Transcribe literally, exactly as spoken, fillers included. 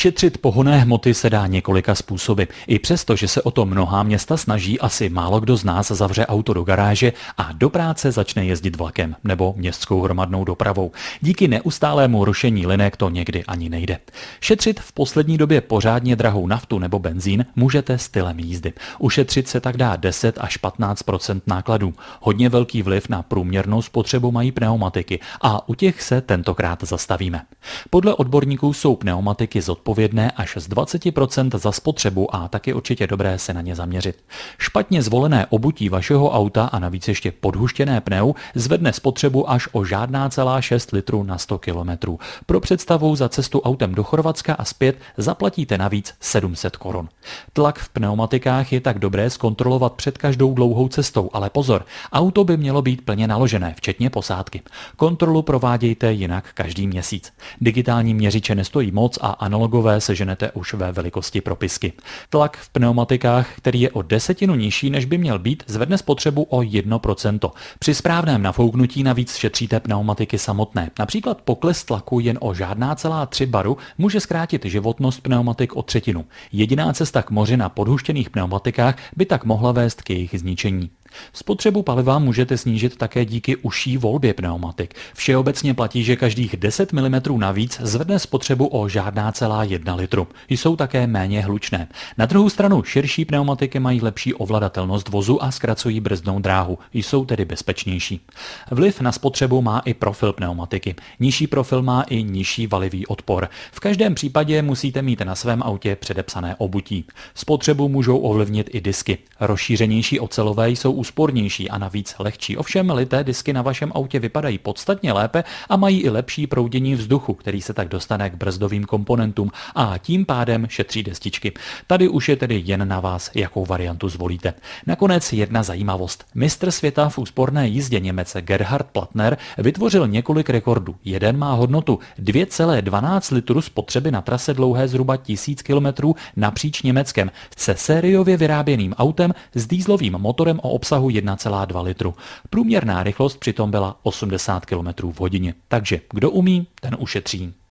Šetřit pohonné hmoty se dá několika způsoby. I přesto, že se o to mnohá města snaží, asi málo kdo z nás zavře auto do garáže a do práce začne jezdit vlakem nebo městskou hromadnou dopravou. Díky neustálému rušení linek to někdy ani nejde. Šetřit v poslední době pořádně drahou naftu nebo benzín můžete stylem jízdy. Ušetřit se tak dá deset až patnáct procent nákladů. Hodně velký vliv na průměrnou spotřebu mají pneumatiky a u těch se tentokrát zastavíme. Podle odborníků jsou pneumatiky zodpovědné až z dvacet procent za spotřebu a taky určitě dobré se na ně zaměřit. Špatně zvolené obutí vašeho auta a navíc ještě podhuštěné pneu zvedne spotřebu až o žádná celá šest litrů na sto kilometrů. Pro představu za cestu autem do Chorvatska a zpět zaplatíte navíc sedm set korun. Tlak v pneumatikách je tak dobré zkontrolovat před každou dlouhou cestou, ale pozor, auto by mělo být plně naložené, včetně posádky. Kontrolu provádějte jinak každý měsíc. Digitální měřiče nestojí moc a analogové seženete už ve velikosti propisky. Tlak v pneumatikách, který je o desetinu nižší, než by měl být, zvedne spotřebu o jedno procento. Při správném nafouknutí navíc šetříte pneumatiky samotné. Například pokles tlaku jen o žádná celá tři baru může zkrátit životnost pneumatik o třetinu. Jediná cesta k moři na podhuštěných pneumatikách by tak mohla vést k jejich zničení. Spotřebu paliva můžete snížit také díky užší volbě pneumatik. Všeobecně platí, že každých deset milimetrů navíc zvedne spotřebu o žádná celá jedna litru. Jsou také méně hlučné. Na druhou stranu širší pneumatiky mají lepší ovladatelnost vozu a zkracují brzdnou dráhu. Jsou tedy bezpečnější. Vliv na spotřebu má i profil pneumatiky. Nižší profil má i nižší valivý odpor. V každém případě musíte mít na svém autě předepsané obutí. Spotřebu můžou ovlivnit i disky. Rozšířenější ocelové jsou úspornější a navíc lehčí. Ovšem lité disky na vašem autě vypadají podstatně lépe a mají i lepší proudění vzduchu, který se tak dostane k brzdovým komponentům a tím pádem šetří destičky. Tady už je tedy jen na vás, jakou variantu zvolíte. Nakonec jedna zajímavost. Mistr světa v úsporné jízdě Němec Gerhard Plattner vytvořil několik rekordů. Jeden má hodnotu dvě celá dvanáct litru spotřeby na trase dlouhé zhruba tisíc kilometrů napříč Německem se sériově vyráběným autem s dýzlovým motorem o obsahu jedna celá dva litru. Průměrná rychlost přitom byla osmdesát kilometrů v hodině. Takže kdo umí, ten ušetří.